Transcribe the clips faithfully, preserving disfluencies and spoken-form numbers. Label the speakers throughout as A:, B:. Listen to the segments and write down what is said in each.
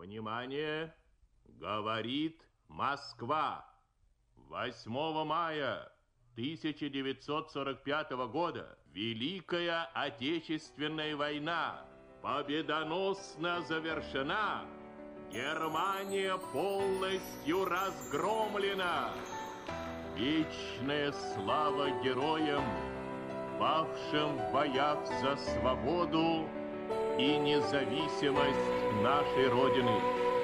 A: Внимание! Говорит Москва. восьмого мая тысяча девятьсот сорок пятого года Великая Отечественная война победоносно завершена. Германия полностью разгромлена. Вечная слава героям, павшим в боях за свободу и независимость нашей Родины.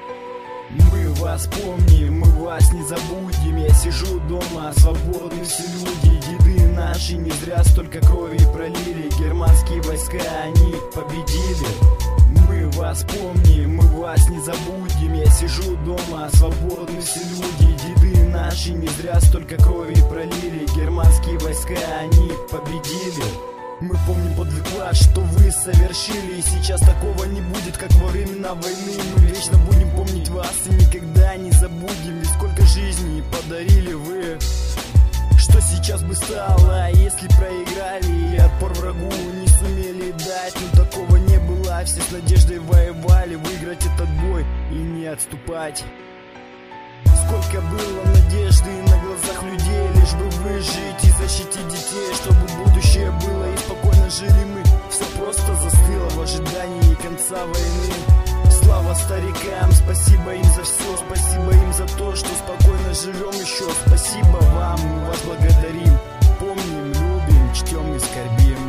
B: Мы вас помним, мы вас не забудем. Я сижу дома, свободны все люди. Деды наши не зря столько крови пролили. Германские войска, они победили. Мы вас помним, мы вас не забудем. Я сижу дома, свободны все люди. Деды наши не зря столько крови пролили. Германские войска, они победили. Мы помним подвиг ваш, что вы совершили. И сейчас такого не будет, как во времена войны. Мы вечно будем помнить вас и никогда не забудем. Ведь сколько жизней подарили вы. Что сейчас бы стало, если проиграли и отпор врагу не сумели дать? Но такого не было, все с надеждой воевали. Выиграть этот бой и не отступать. Сколько было надежды на глазах людей, лишь бы выжить и защитить детей, чтобы будущее было и спокойно жили мы. Все просто застыло в ожидании конца войны. Слава старикам, спасибо им за все, спасибо им за то, что спокойно живем еще. Спасибо вам, мы вас благодарим, помним, любим, чтем и скорбим.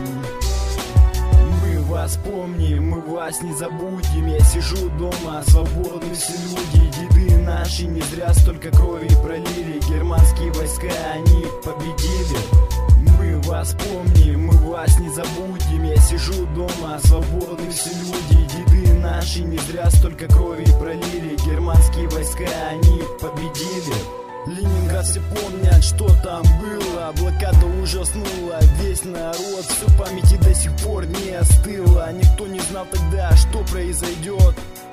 B: Мы вас помним, мы вас не забудем. Я сижу дома, свободны все люди. Деды наши не зря столько крови пролили. Германские войска, они победили. Мы вас помним, мы вас не забудем. Я сижу дома, свободны все люди. Деды наши не зря столько крови пролили. Германские войска, они победили. Ленинград все помнят, что там было. Блокада ужаснула весь народ. Все в памяти до сих пор не остыло. Никто не знал тогда, что произойдет.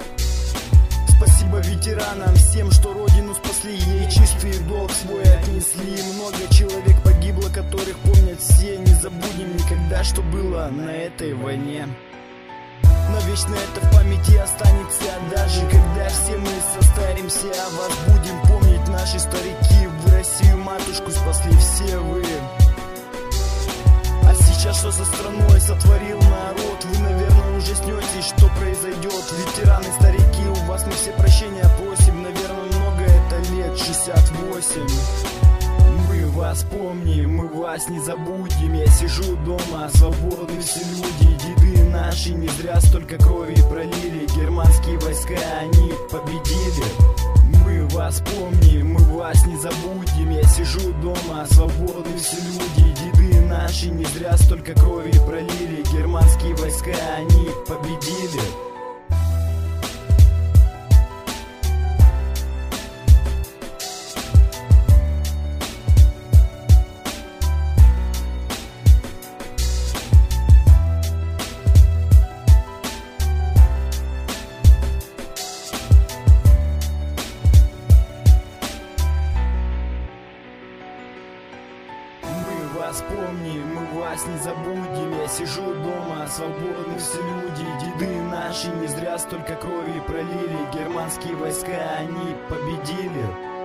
B: Спасибо ветеранам, всем, что родину спасли. Ей чистый долг свой отнесли. Много человек погибло, которых помнят все. Не забудем никогда, что было на этой войне. Но вечно это в памяти останется. Даже когда все мы состаримся, о вас будем помнить наши старики. Вы Россию матушку спасли, все вы. А сейчас что со страной сотворил народ? Вы, наверное, ужаснетесь, что произойдет. Ветераны, старики, у вас мы все прощения просим. Наверное, много это лет, шестьдесят восемь. Мы вас помним, мы вас не забудем. Я сижу дома, свободны все люди. Деды наши не зря столько крови пролили. Германские войска, они победили. Мы вас помним, мы вас не забудем. Я сижу дома, свободны все люди. Деды наши не зря столько крови пролили. Германские войска, они победили. Вас помним, мы вас не забудем. Я сижу дома, свободны все люди. Деды наши не зря столько крови пролили. Германские войска, они победили.